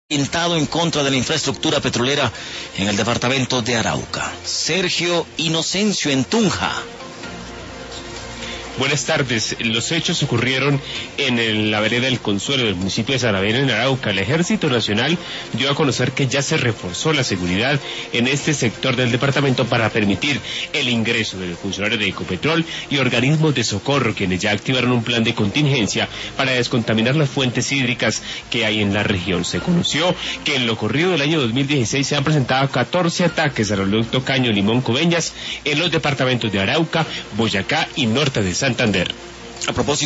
Orientado en contra de la infraestructura petrolera en el departamento de Arauca. Sergio Inocencio en Tunja. Buenas tardes. Los hechos ocurrieron en la vereda del Consuelo del municipio de Saravena, en Arauca. El Ejército Nacional dio a conocer que ya se reforzó la seguridad en este sector del departamento para permitir el ingreso de funcionarios de Ecopetrol y organismos de socorro, quienes ya activaron un plan de contingencia para descontaminar las fuentes hídricas que hay en la región. Se conoció que en lo corrido del año 2016 se han presentado 14 ataques al oleoducto Caño Limón-Coveñas en los departamentos de Arauca, Boyacá y norte de Santander. A propósito